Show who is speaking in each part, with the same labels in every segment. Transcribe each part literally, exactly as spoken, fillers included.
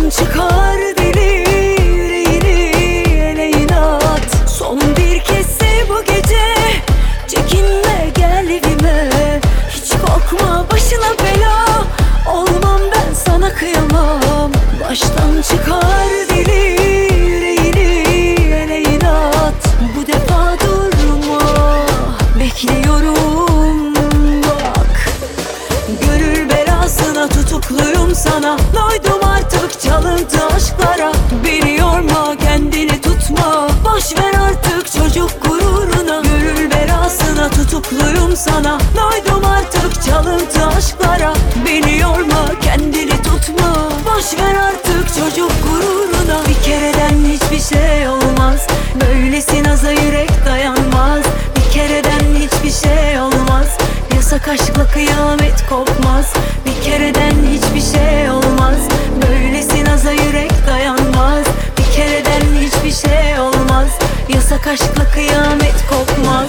Speaker 1: Baştan çıkar deli yüreğini ele inat. Son bir kez sev bu gece, çekinme gel evime. Hiç korkma başına bela, olmam ben sana kıyamam. Baştan çıkar deli yüreğini ele inat. Bu defa durma, bekliyorum bak. Gönül belasına tutukluyum sana, doydum artık çalıntı aşklara. Beni yorma, kendini tutma, boş ver artık çocuk gururuna. Gönül belasına tutukluyum sana, doydum artık çalıntı aşklara. Beni yorma, kendini tutma, boş ver artık çocuk gururuna. Bir kereden hiçbir şey olmaz, böylesi naza yürek dayanmaz. Bir kereden hiçbir şey olmaz, yasak aşkla kıyamet kopmaz. Bir kereden hiçbir şey olmaz, böylesi naza yürek dayanmaz. Bir kereden hiçbir şey olmaz, yasak aşkla kıyamet kopmaz.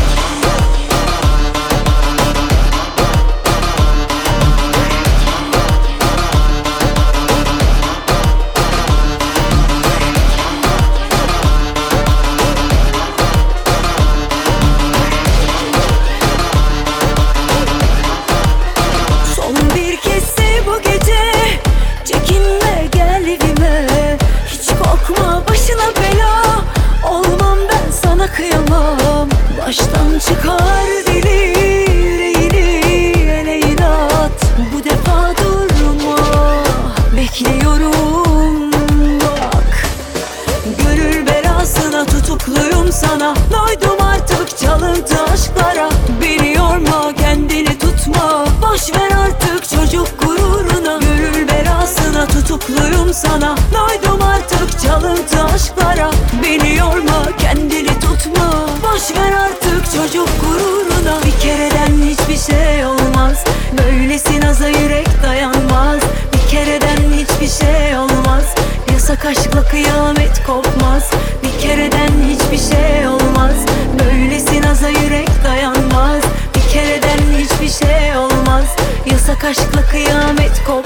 Speaker 1: Kıyamam. Baştan çıkar deli yüreğini ele inat. Bu defa durma, bekliyorum bak. Gönül belasına tutukluyum sana, doydum artık çalıntı aşklara. Beni yorma, kendini tutma, boş ver artık çocuk gururuna. Gönül belasına tutukluyum sana, doydum artık çalıntı aşklara. Beni yorma, kendini tutma, boş ver artık çocuk gururuna. Bir kereden hiçbir şey olmaz, böylesi naza yürek dayanmaz. Bir kereden hiçbir şey olmaz, yasak aşkla kıyamet kopmaz. Bir kereden hiçbir şey olmaz, böylesi naza yürek dayanmaz. Bir kereden hiçbir şey olmaz, yasak aşkla kıyamet kopmaz.